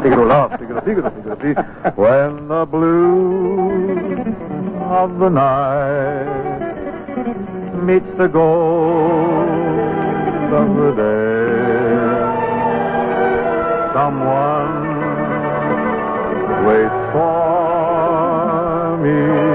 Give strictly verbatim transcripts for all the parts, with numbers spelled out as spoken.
Figaro-love, figaro, figaro, figaro, figaro. When the blue of the night meets the gold of the day, someone waits for me.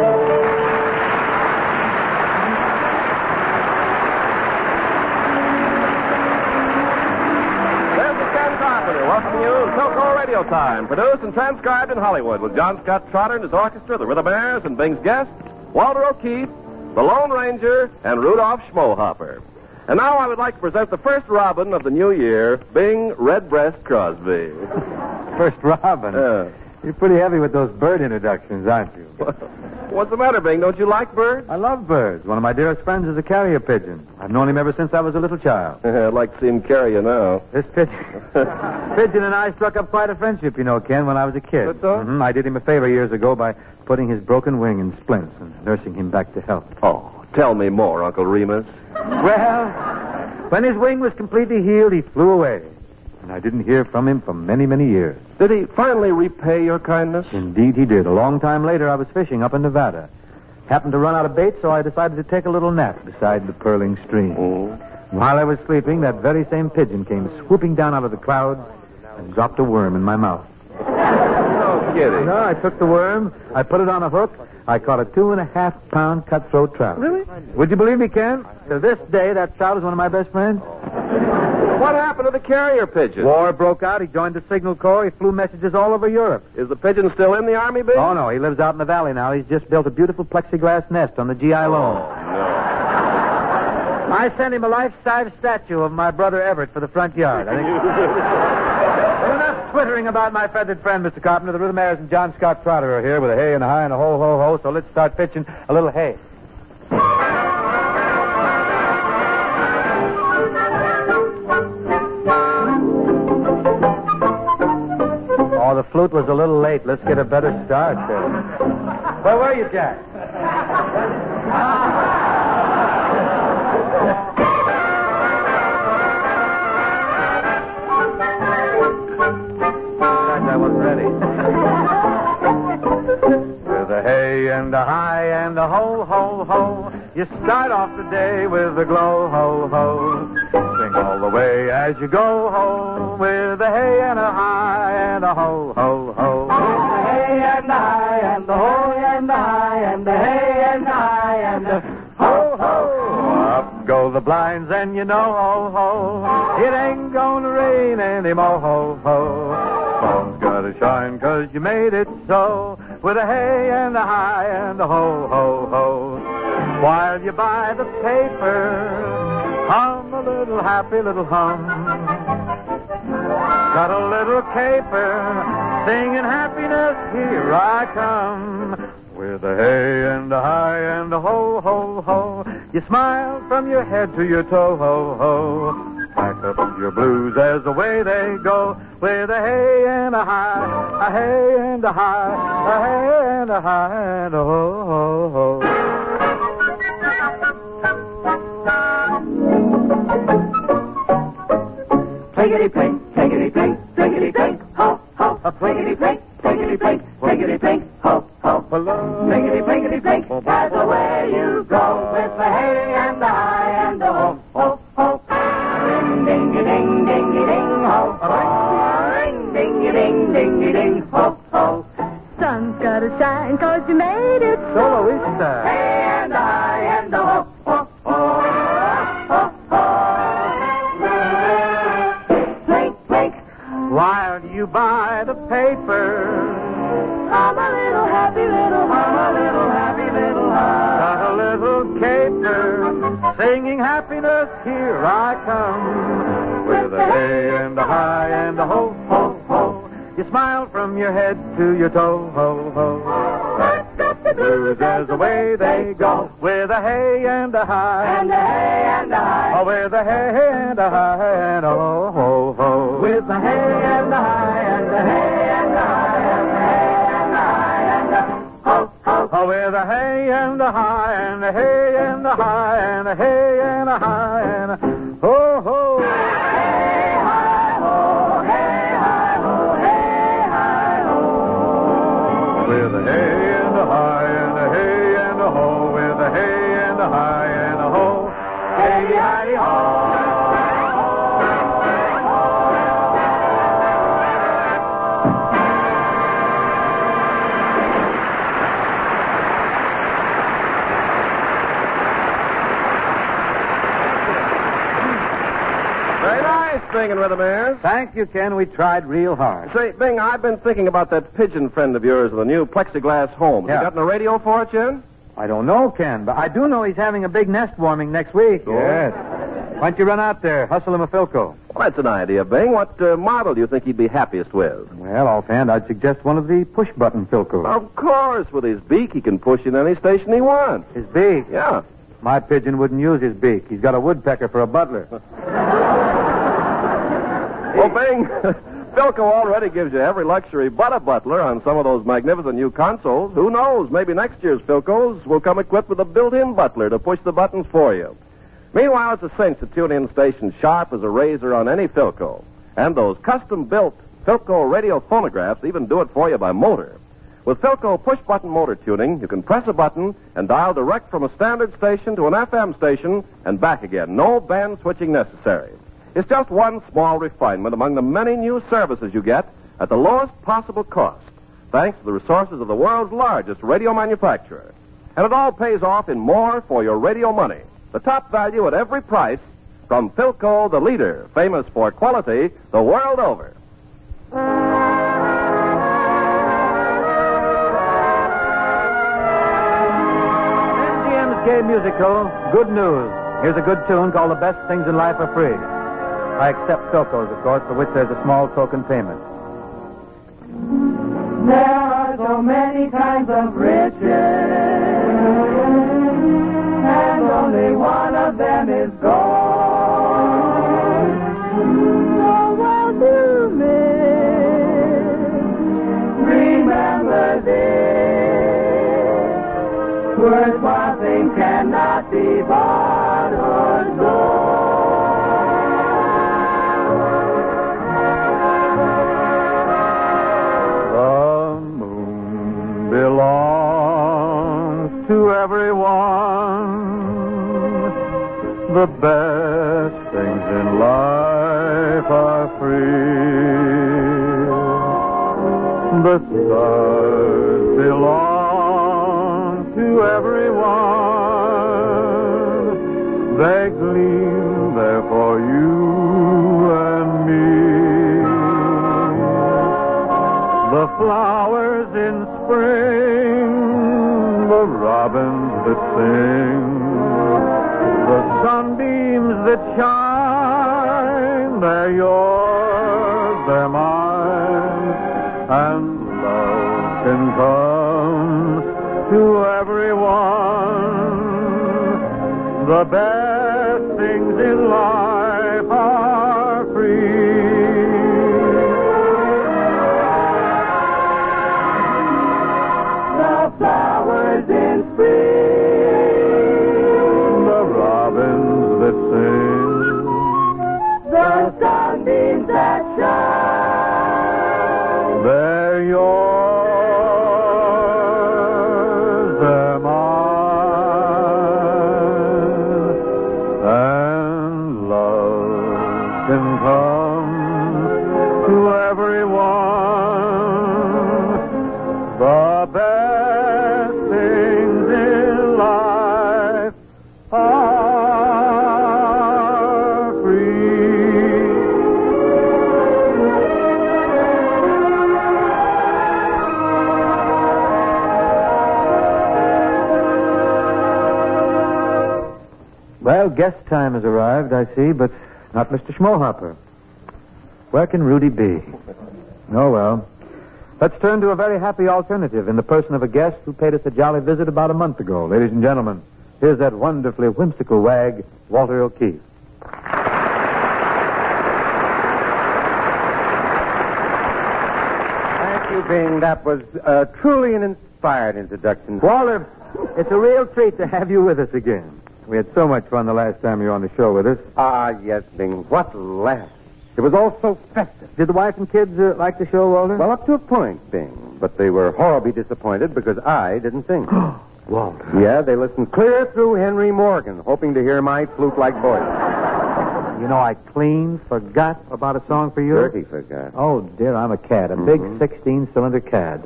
Welcome you to So-Called Radio Time, produced and transcribed in Hollywood with John Scott Trotter and his orchestra, the Rhythmaires and Bing's guests, Walter O'Keefe, the Lone Ranger, and Rudolph Schmohopper. And now I would like to present the first Robin of the new year, Bing Redbreast Crosby. First Robin? Uh, You're pretty heavy with those bird introductions, aren't you? What's the matter, Bing? Don't you like birds? I love birds. One of my dearest friends is a carrier pigeon. I've known him ever since I was a little child. I'd like to see him carry you now. This pigeon, pigeon and I struck up quite a friendship, you know, Ken, when I was a kid. That's so? Mm-hmm. I did him a favor years ago by putting his broken wing in splints and nursing him back to health. Oh, tell me more, Uncle Remus. Well, when his wing was completely healed, he flew away. And I didn't hear from him for many, many years. Did he finally repay your kindness? Indeed he did. A long time later, I was fishing up in Nevada. Happened to run out of bait, so I decided to take a little nap beside the purling stream. Mm. While I was sleeping, that very same pigeon came swooping down out of the clouds and dropped a worm in my mouth. No kidding. No, I took the worm, I put it on a hook, I caught a two and a half pound cutthroat trout. Really? Would you believe me, Ken? To this day, that trout is one of my best friends. What happened to the carrier pigeon? War broke out. He joined the Signal Corps. He flew messages all over Europe. Is the pigeon still in the Army, Bing? Oh, no. He lives out in the valley now. He's just built a beautiful plexiglass nest on the G I loan. Oh, no. I sent him a life-size statue of my brother Everett for the front yard. I think... Well, enough twittering about my feathered friend, Mister Carpenter. The Rhythmaires and John Scott Trotter are here with a hey and a hi and a ho, ho, ho. So let's start pitching a little hay. Oh, the flute was a little late. Let's get a better start there. Where were you, Jack? I wasn't ready. With a hey and a hi and a ho, ho, ho, you start off the day with a glow, ho, ho. Sing all the way as you go, ho, with a hey and a hi and a ho, ho, ho. The hey and the hi and the ho and the hi and the hey and the hi and the ho, ho. Up go the blinds and you know, ho, ho, it ain't gonna rain anymore, ho, ho. Sun's gotta shine 'cause you made it so, with a hey and a hi and a ho, ho, ho. While you buy the paper, hum a little happy little hum. Got a little caper, singing happiness, here I come. With a hey and a hi and a ho, ho, ho, you smile from your head to your toe, ho, ho. Pack up your blues as away they go, with a hey and a hi, a hey and a hi, a hey and a hi and a ho, ho, ho. Plinkety-plink, plinkety-plink, plinkety-plink, ho, ho. A plinkety-plink, plinkety-plink, plinkety-plink, ho, ho. Plinkety-plinkety-plink, that's the way you go, with the hey and the hi and the ho, ho, ho. Ring, dingy, ding, dingy, ding, ho, ho. Ring, dingy, ding, dingy, ding, ho, ho. Sun's gotta shine 'cause you made it so. Soloista. Hey and the hi and the ho, ho, ho, ho, ho. Plink, plink. While you buy the paper, I'm a little happy little hum, a little happy little hum. got a little caper, singing happiness, here I come. With a hey and a hi and a ho, ho, ho. You smile from your head to your toe, ho, ho. Pack up the blues as away they go, with a hey and a hi. And a hey and a hi. Oh, with a hey and a hi and a ho, ho, ho. With the hey and the hi and the hey and the hi and the hey and the hi and the ho, ho. Oh, with a hey and a hi and a hey and a hi and a hey and a hi and a ho, ho. Hey, hi, ho, hey, hi, ho, hey. singing, Rhythm Airs. Thank you, Ken. We tried real hard. Say, Bing, I've been thinking about that pigeon friend of yours with the new plexiglass home. Has Yeah. he gotten a radio for it yet? I don't know, Ken, but I do know he's having a big nest warming next week. Yes. Why don't you run out there, hustle him a Philco? Well, that's an idea, Bing. What uh, model do you think he'd be happiest with? Well, offhand, I'd suggest one of the push-button Philcos. Of course, with his beak, he can push in any station he wants. His beak? Yeah. My pigeon wouldn't use his beak. He's got a woodpecker for a butler. Well, Bing, Philco already gives you every luxury but a butler on some of those magnificent new consoles. Who knows? Maybe next year's Philcos will come equipped with a built-in butler to push the buttons for you. Meanwhile, it's a cinch to tune in stations sharp as a razor on any Philco. And those custom-built Philco radio phonographs even do it for you by motor. With Philco push-button motor tuning, you can press a button and dial direct from a standard station to an F M station and back again. No band switching necessary. It's just one small refinement among the many new services you get at the lowest possible cost, thanks to the resources of the world's largest radio manufacturer. And it all pays off in more for your radio money. The top value at every price from Philco, the leader, famous for quality the world over. M G M's gay musical, Good News. Here's a good tune called The Best Things in Life Are Free. I accept Philcos, of course, for which there's a small token payment. There are so many kinds of riches, and only one of them is gold. So while you live, remember this: worthwhile things cannot be bought or sold. Belongs to everyone. The best things in life are free. The stars belong to everyone. They gleam there for you and me. The flowers in spring, the robins that sing, the sunbeams that shine, they're yours, they're mine, and love can come to everyone. The best things in life are free. Flowers in spring, the robins that sing, the sunbeams that shine, they're yours, they're mine, and love can come to everyone. The best things in life are free. Well, guest time has arrived, I see, but not Mister Schmohopper. Where can Rudy be? Oh, well. Let's turn to a very happy alternative in the person of a guest who paid us a jolly visit about a month ago. Ladies and gentlemen, here's that wonderfully whimsical wag, Walter O'Keefe. Thank you, Bing. That was uh, truly an inspired introduction. Walter, it's a real treat to have you with us again. We had so much fun the last time you were on the show with us. Ah, yes, Bing. What laughs. It was all so festive. Did the wife and kids uh, like the show, Walter? Well, up to a point, Bing. But they were horribly disappointed because I didn't sing. Walter. Yeah, they listened clear through Henry Morgan, hoping to hear my flute-like voice. You know, I clean forgot about a song for you. Dirty forgot. Oh, dear, I'm a cad. A Mm-hmm. big sixteen-cylinder cad.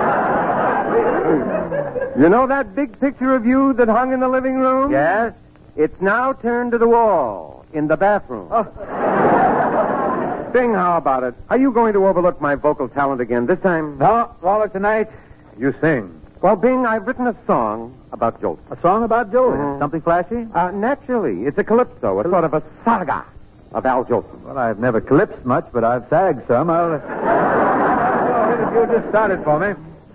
You know that big picture of you that hung in the living room? Yes? It's now turned to the wall in the bathroom. Oh. Bing, how about it? Are you going to overlook my vocal talent again this time? No, Waller, tonight, you sing. Well, Bing, I've written a song about Jolson. A song about Jolson. Mhm. Something flashy? Uh, naturally, it's a calypso, a sort of a saga of Al Jolson. Well, I've never calypsed much, but I've sagged some. I'll... Oh, if you just start it for me.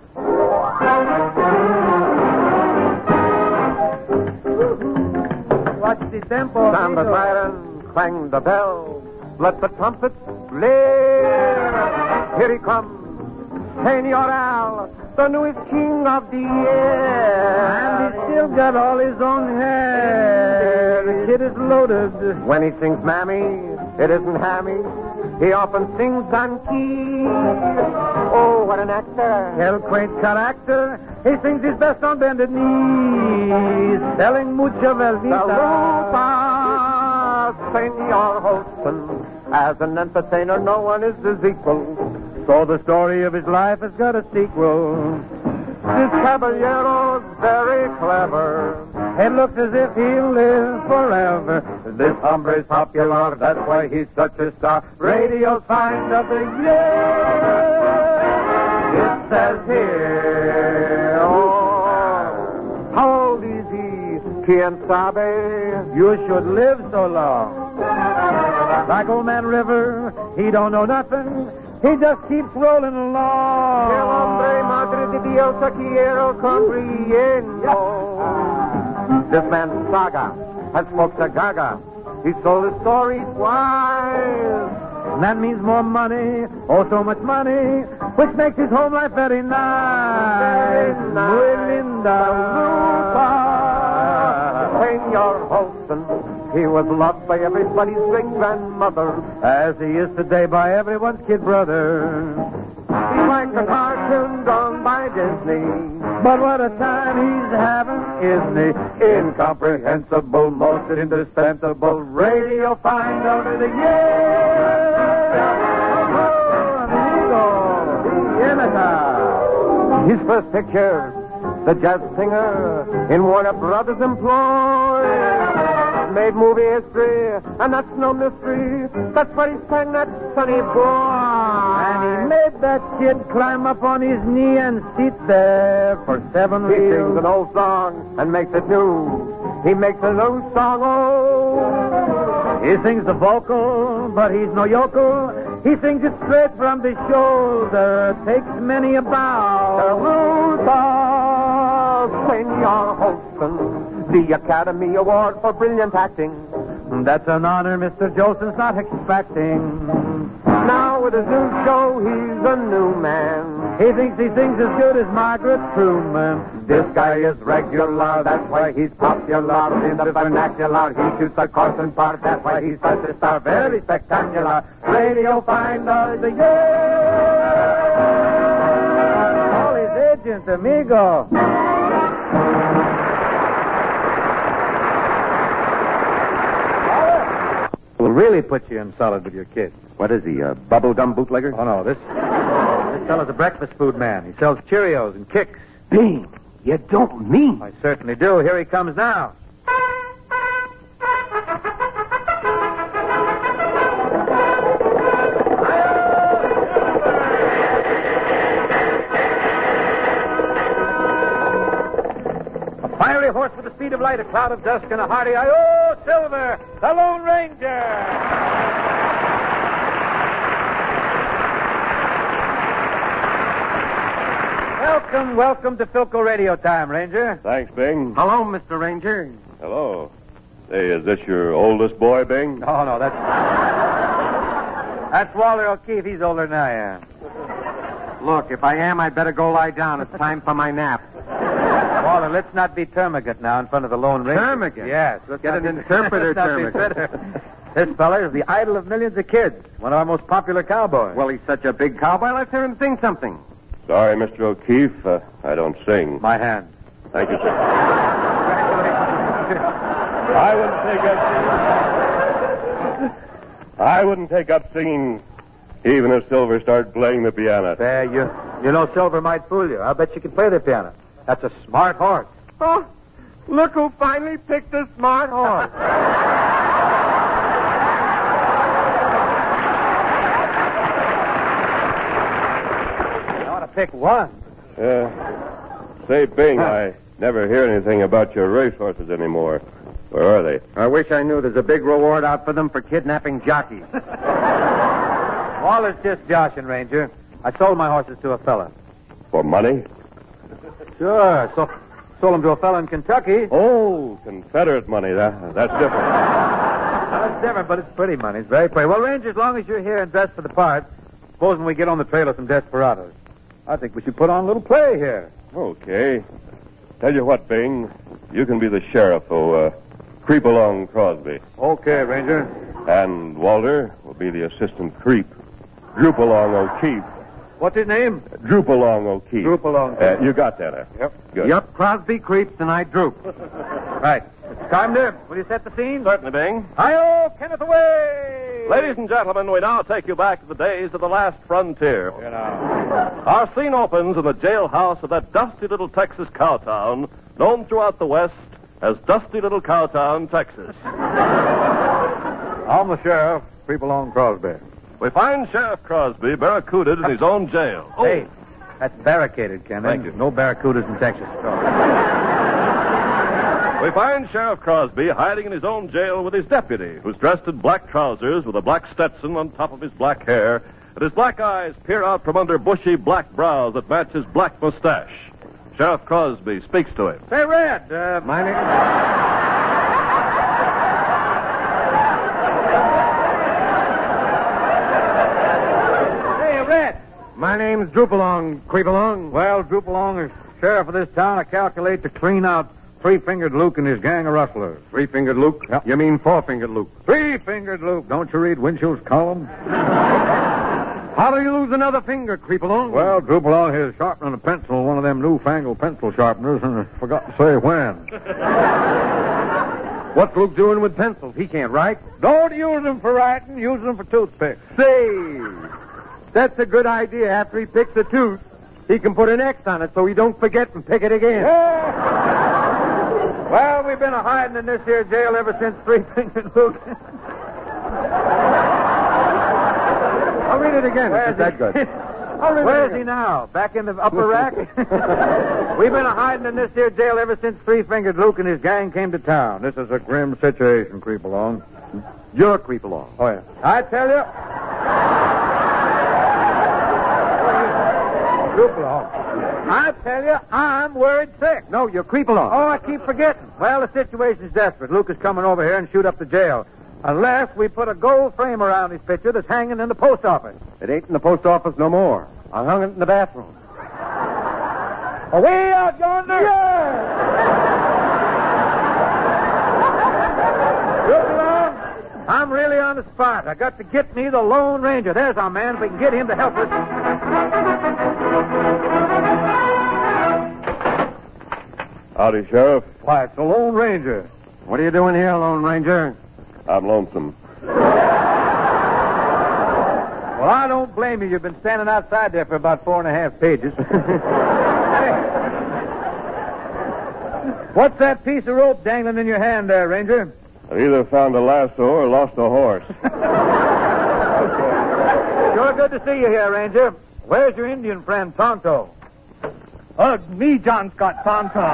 Watch the tempo. Sound the siren, clang the bells, let the trumpets blare. Here he comes, Senor Al, the newest king of the air. And he's still got all his own hair. The kid is loaded. When he sings Mammy, it isn't hammy. He often sings on key. Oh, what an actor. El quaint character. He sings his best on bended knees. Selling mucha velvita. Salupa, Senor Holston. As an entertainer, no one is his equal. So the story of his life has got a sequel. This caballero's very clever. It looks as if he'll live forever. This hombre's popular, that's why he's such a star. Radio's find of the year. It says here, oh, how old is he? Quien sabe? You should live so long. Like old man River, he don't know nothing. He just keeps rolling along. El hombre madre de Dios, quiero corriendo. This man's saga has folks a gaga. He told his story twice. And that means more money, oh, so much money, which makes his home life very nice. Very nice. Muy linda. Senor Holston, he was loved by everybody's great-grandmother, As he is today by everyone's kid brother. he's like a cartoon drawn by Disney. But what a time he's having, isn't he? Incomprehensible, most indispensable, radio find out of the year. His first picture, the jazz singer in Warner Brothers' employ, made movie history, and that's no mystery. That's what he sang, that Sonny Boy. And he made that kid climb up on his knee and sit there for seven He reels. sings an old song and makes it new. He makes a new song, oh. He sings the vocal, but he's no yokel. He sings it straight from the shoulder. Takes many a bow. Ruba, Senor Holston, the Academy Award for brilliant acting. That's an honor Mister Jolson's not expecting. Now with his new show, he's a new man. He thinks he sings as good as Margaret Truman. This guy is regular, that's why he's popular. In the vernacular, he shoots a Carson part, that's why he's such a star. Very spectacular. Radio find of the year. All his agents, amigo. Will really put you in solid with your kids. What is he, a bubblegum bootlegger? Oh, no, this, this fellow's a breakfast food man. He sells Cheerios and Kicks. Bing, you don't mean. I certainly do. Here he comes now. A fiery horse with the speed of light, a cloud of dust, and a hearty "Hi-oh, Silver, the Lone Ranger!" Welcome, welcome to Philco Radio Time, Ranger. Thanks, Bing. Hello, Mister Ranger. Hello. Hey, is this your oldest boy, Bing? No, no, that's... That's Walter O'Keefe. He's older than I am. Look, if I am, I'd better go lie down. It's time for my nap. Walter, let's not be termagant now in front of the Lone Ranger. Termagant? Yes. Let's Get not an be- interpreter, let's not be termagant. bitter. This fella is the idol of millions of kids. One of our most popular cowboys. Well, he's such a big cowboy. Let's hear him sing something. Sorry, Mister O'Keefe. Uh, I don't sing. My hand. Thank you, sir. I wouldn't take up singing. I wouldn't take up singing even if Silver started playing the piano. There, you, you know Silver might fool you. I'll bet you can play the piano. That's a smart horse. Oh, Look who finally picked a smart horse. I want to pick one. Uh, say, Bing, I never hear anything about your racehorses anymore. Where are they? I wish I knew there's a big reward out for them for kidnapping jockeys. All is just joshing, Ranger. I sold my horses to a fella. For money? Sure. So, sold them to a fella in Kentucky. Oh, Confederate money. That, that's different. That's different, but it's pretty money. It's very pretty. Well, Ranger, as long as you're here and dressed for the part, supposing we get on the trail of some desperados, I think we should put on a little play here. Okay. Tell you what, Bing. You can be the sheriff who uh, creep along Crosby. Okay, Ranger. And Walter will be the assistant creep. Droop along O'Keefe. What's his name? Droop along O'Keefe. Droop along. Uh, you got that, huh? Yep. Good. Yup, Crosby creeps and I droop. Right. Mister Carpenter, will you set the scene? Certainly, Bing. Hi-yo, Kenneth away! Ladies and gentlemen, we now take you back to the days of the last frontier. You know. Our scene opens in the jailhouse of that dusty little Texas cowtown, known throughout the West as Dusty Little Cowtown, Texas. I'm the sheriff. Creep along Crosby. We find Sheriff Crosby barricaded in his own jail. Oh. Hey, that's barricaded, Kenneth. Thank you. No barracudas in Texas. We find Sheriff Crosby hiding in his own jail with his deputy, who's dressed in black trousers with a black Stetson on top of his black hair, and his black eyes peer out from under bushy black brows that match his black mustache. Sheriff Crosby speaks to him. Say, Red, uh, My name... Hey, Red. My name's Droopalong, Creepalong. Well, Droop along as sheriff of this town, I calculate to clean out Three-Fingered Luke and his gang of rustlers. Three-fingered Luke? Yep. You mean four-fingered Luke? Three-Fingered Luke. Don't you read Winchell's column? How do you lose another finger, Creepalong? Well, Droop along here sharpening a pencil, one of them newfangled pencil sharpeners, and I forgot to say when. What's Luke doing with pencils? He can't write. Don't use them for writing, use them for toothpicks. Say, that's a good idea. After he picks a tooth, he can put an X on it so he don't forget and pick it again. Yeah. Well, we've been a hiding in this here jail ever since Three-Fingered Luke. I'll read it again. Where's It's that he? good. I'll read Where it is he again. now? Back in the upper rack? We've been a hiding in this here jail ever since Three-Fingered Luke and his gang came to town. This is a grim situation, creep along. You're Creepalong. Oh, yeah. I tell you. Creep along. I tell you, I'm worried sick. No, you're Creepalong. Oh, I keep forgetting. Well, the situation's desperate. Luke is coming over here and shoot up the jail. Unless we put a gold frame around his picture that's hanging in the post office. It ain't in the post office no more. I hung it in the bathroom. Away out yonder? Yeah! Look along. I'm really on the spot. I got to get me the Lone Ranger. There's our man. If we can get him to help us. Howdy, Sheriff. Why, it's the Lone Ranger. What are you doing here, Lone Ranger? I'm lonesome. Well, I don't blame you. You've been standing outside there for about four and a half pages. Hey. What's that piece of rope dangling in your hand there, Ranger? I've either found a lasso or lost a horse. Sure good to see you here, Ranger. Where's your Indian friend, Tonto? Ugh, me, John Scott Tonto.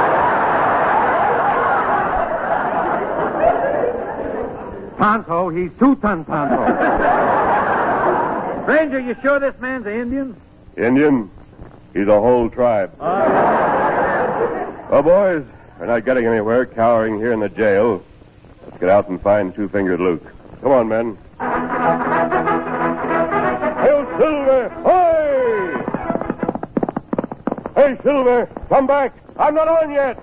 Tonto, he's two-ton Tonto. Ranger, you sure this man's an Indian? Indian? He's a whole tribe. Well, boys, we're not getting anywhere cowering here in the jail. Let's get out and find Two-Fingered Luke. Come on, men. Hail, Silver! Hoy! Hey, Silver, come back. I'm not on yet.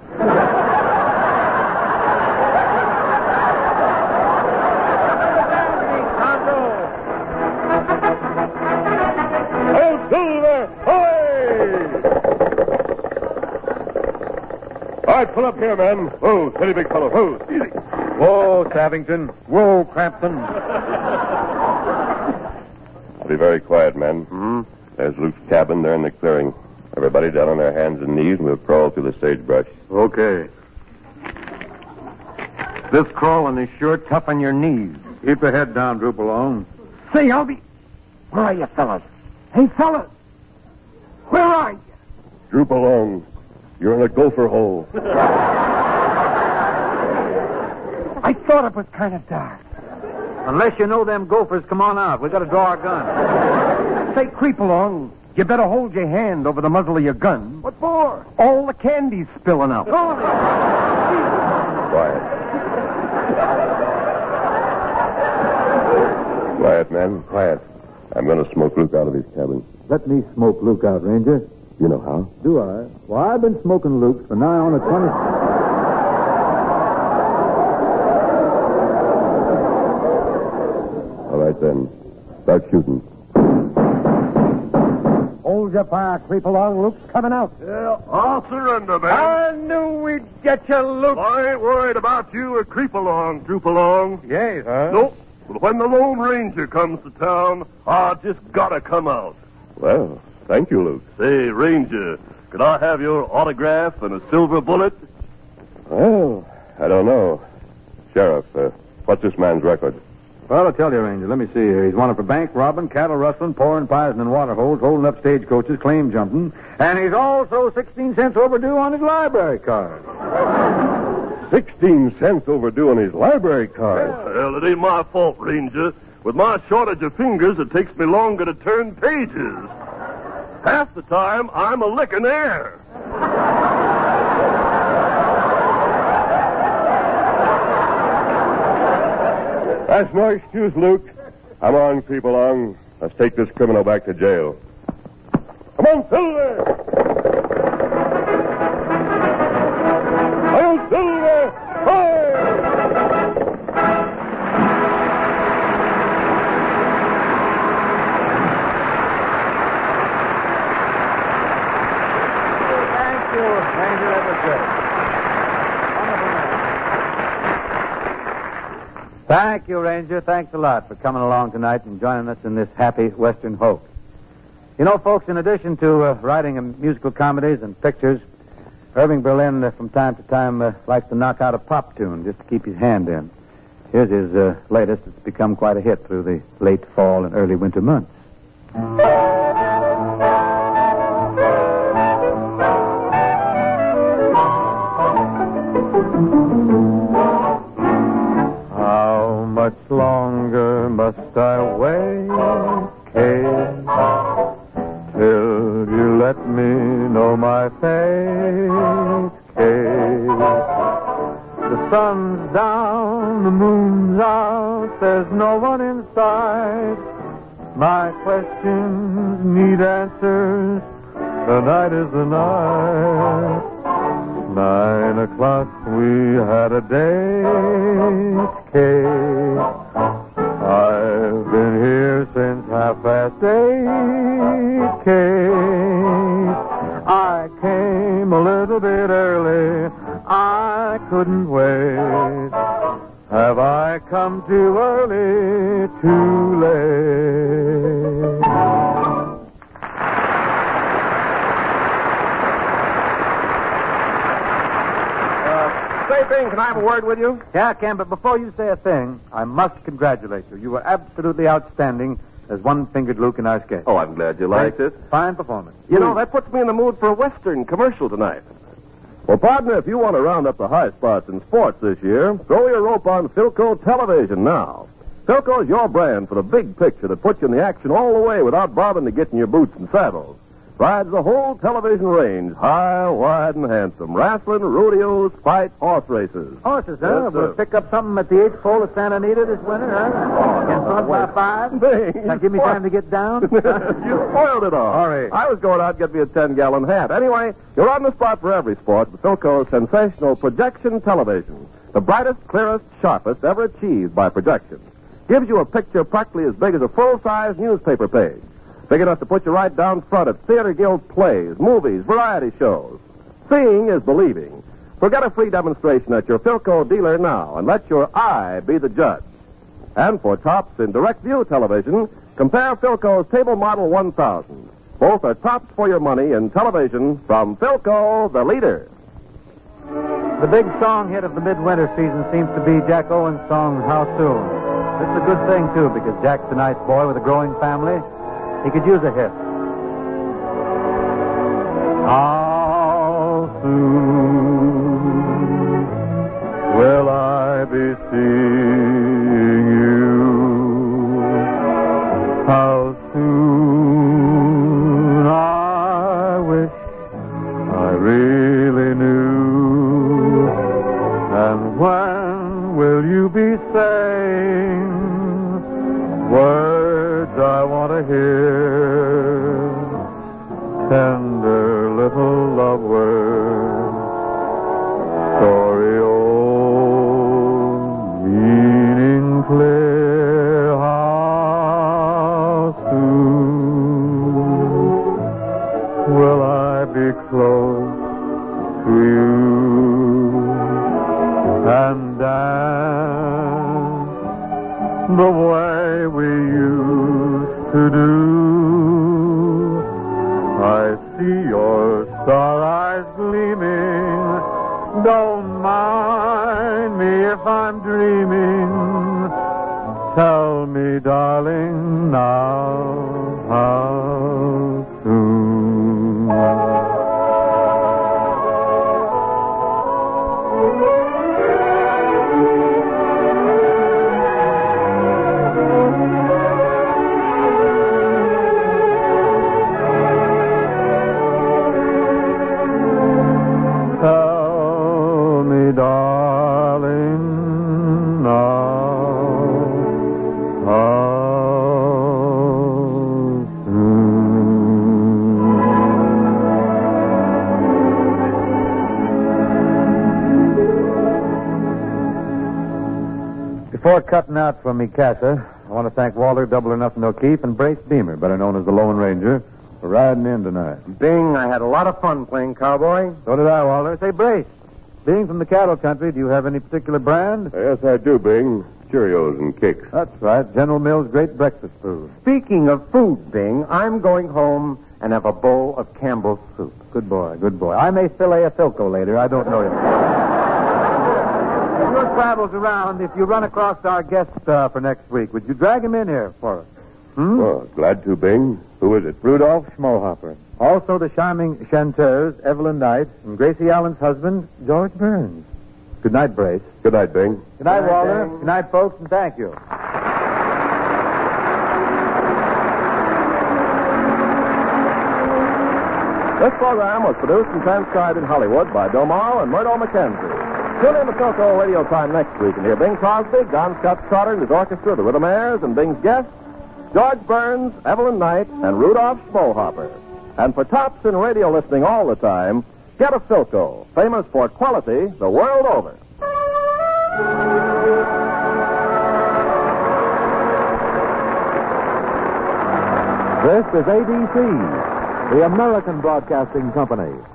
Hail, Silver! Hoy! All right, pull up here, man. Whoa, steady, big fellow. Whoa, easy. Whoa, Savington. Whoa, Crampton. I'll be very quiet, men. Hmm? There's Luke's cabin there in the clearing. Everybody down on their hands and knees, and we'll crawl through the sagebrush. Okay. This crawling is sure tough on your knees. Keep the head down, Droop along. Say, I'll be... Where are you, fellas? Hey, fellas! Where are you? Droop along. You're in a gopher hole. I thought it was kind of dark. Unless you know them gophers, come on out. We got to draw our gun. Say, creep along. You better hold your hand over the muzzle of your gun. What for? All the candy's spilling out. Quiet. Quiet, man. Quiet. I'm going to smoke Luke out of his cabin. Let me smoke Luke out, Ranger. You know how? Do I? Well, I've been smoking Luke for nigh on a twenty... All right, then. Start shooting. Hold your fire, creep along. Luke's coming out. Yeah, I'll surrender, man. I knew we'd get you, Luke. I ain't worried about you or creep along, troop along. Yes, huh? Nope. But when the Lone Ranger comes to town, I just gotta come out. Well, thank you, Luke. Say, Ranger, could I have your autograph and a silver bullet? Well, I don't know. Sheriff, uh, what's this man's record? Well, I'll tell you, Ranger. Let me see here. He's wanted for bank robbing, cattle rustling, pouring poison in water holes, holding up stagecoaches, claim jumping, and he's also sixteen cents overdue on his library card. Sixteen cents overdue on his library card. Well, it ain't my fault, Ranger. With my shortage of fingers, it takes me longer to turn pages. Half the time, I'm a licking air. That's no excuse, Luke. Come on, creep along. Let's take this criminal back to jail. Come on, Silver! Hail, Silver! Fire! Thank you, Ranger Everett. Thank you, Ranger. Thanks a lot for coming along tonight and joining us in this happy Western hoax. You know, folks, in addition to uh, writing uh, musical comedies and pictures, Irving Berlin, uh, from time to time, uh, likes to knock out a pop tune just to keep his hand in. Here's his uh, latest. It's become quite a hit through the late fall and early winter months. How much longer must I wait, Kate, till you let me know my fate, Kate? The sun's down, the moon's out, there's no one in sight. My questions need answers, the night is the night. Nine o'clock, we had a date, Kate. I've been here since half past eight, Kate. I came a little bit early, I couldn't wait. Have I come too early, too late? Say, Bing, can I have a word with you? Yeah, I can, but before you say a thing, I must congratulate you. You were absolutely outstanding as one-fingered Luke in our sketch. Oh, I'm glad you liked it. Fine performance. You know, that puts me in the mood for a Western commercial tonight. Well, partner, if you want to round up the high spots in sports this year, throw your rope on Philco Television now. Philco's your brand for the big picture that puts you in the action all the way without bothering to get in your boots and saddles. Rides the whole television range, high, wide, and handsome. Wrestling, rodeos, fights, horse races. Horses, huh? Yes, We'll sir. pick up something at the eighth pole of Santa Anita this winter, huh? Oh, Get no, front by wait. five? Bing, Now, give me time to get down? You spoiled it all. All right. I was going out to get me a ten-gallon hat. Anyway, you're on the spot for every sport with Philco's sensational projection television. The brightest, clearest, sharpest ever achieved by projection. Gives you a picture practically as big as a full-size newspaper page. Big enough to put you right down front at Theater Guild plays, movies, variety shows. Seeing is believing. Forget a free demonstration at your Philco dealer now and let your eye be the judge. And for tops in direct view television, compare Philco's Table Model one thousand. Both are tops for your money in television from Philco, the leader. The big song hit of the midwinter season seems to be Jack Owen's song, How Soon. This is a good thing, too, because Jack's a nice boy with a growing family. He could use a hit. How soon will I be seeing you? How soon I wish I really knew. And when will you be saying words I want to hear? Tender little love words, story old, meaning clear. How soon will I be close to you and dance the way we used to do? I see your star eyes gleaming. Don't mind me if I'm dreaming. Tell me, darling, now how soon. Tell me, darling, now how soon. Before cutting out from me, Casa, I want to thank Walter Double or Nothing O'Keefe and Brace Beamer, better known as the Lone Ranger, for riding in tonight. Bing, I had a lot of fun playing cowboy. So did I, Walter. Say, Brace, being from the cattle country, do you have any particular brand? Yes, I do, Bing. Cheerios and kicks. That's right. General Mills' great breakfast food. Speaking of food, Bing, I'm going home and have a bowl of Campbell's soup. Good boy, good boy. I may fillet a Philco later. I don't know yet. If your travels around, if you run across our guest uh, for next week, would you drag him in here for us? Hmm? Well, glad to, Bing. Who is it? Rudolph Schmohopper. Also the charming chanteurs, Evelyn Knight, and Gracie Allen's husband, George Burns. Good night, Brace. Good night, Bing. Good night, Good night, Walter. Bing. Good night, folks, and thank you. This program was produced and transcribed in Hollywood by Bill Morrow and Murdo McKenzie. Tune in to Philco Radio Time next week and hear Bing Crosby, John Scott Trotter and his orchestra, the Rhythmaires, and Bing's guests, George Burns, Evelyn Knight, and Rudolph Schmohopper. And for tops in radio listening all the time, get a Philco, famous for quality the world over. This is A B C, the American Broadcasting Company.